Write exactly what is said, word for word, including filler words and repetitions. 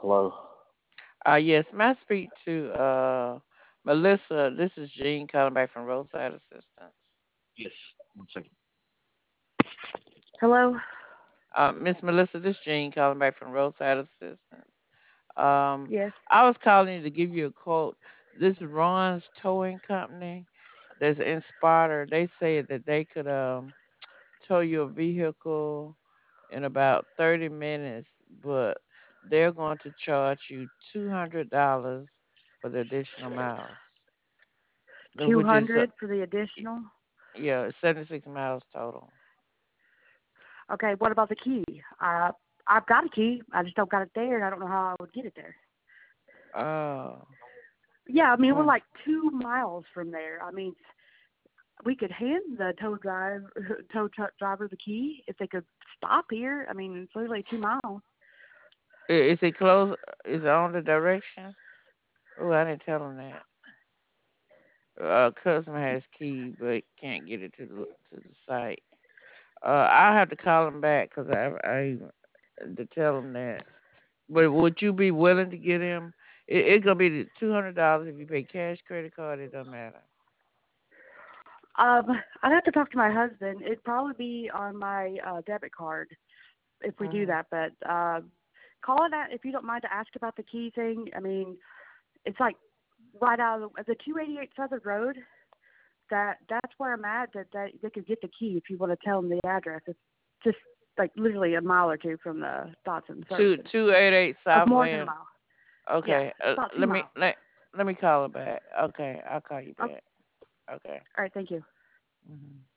Hello. Uh, yes, may I speak to uh, Melissa? This is Jean calling back from Roadside Assistance. Yes. One second. Hello? Uh, Miss Melissa, this is Jean calling back from Roadside Assistance. Um, Yes. I was calling you to give you a quote. This Ron's Towing Company that's in Sparta. They said that they could um tow your vehicle in about thirty minutes, but they're going to charge you two hundred dollars for the additional miles, uh, which is uh, two hundred for the additional? yeah, seventy-six miles total. Okay, what about the key? Uh, I've got a key. I just don't got it there, and I don't know how I would get it there. Oh, Yeah, I mean, we're mm. like two miles from there. I mean, we could hand the tow driver, tow truck driver the key if they could stop here. I mean, it's literally two miles. I- Is it close? Is it on the directions? Oh, I didn't tell them that. Uh, customer has key but can't get it to the to the site. Uh, I'll have to call him back because I I to tell him that. But would you be willing to get him? It, it gonna be two hundred dollars if you pay cash, credit card. It doesn't matter. Um, I'd have to talk to my husband. It'd probably be on my uh, debit card if we do Hmm. that. But uh, call it out if you don't mind to ask about the key thing. I mean, it's like right out of the, the two eighty-eight Southern Road. That that's where I'm at. That, that they could get the key if you want to tell them the address. It's just like literally a mile or two from the Dotson Two services. two eight eight Of South more than a Land. mile. Yeah, Okay. Uh, about two let me miles. let let me call her back. Okay, I'll call you Okay. back. Okay. All right. Thank you. Hmm.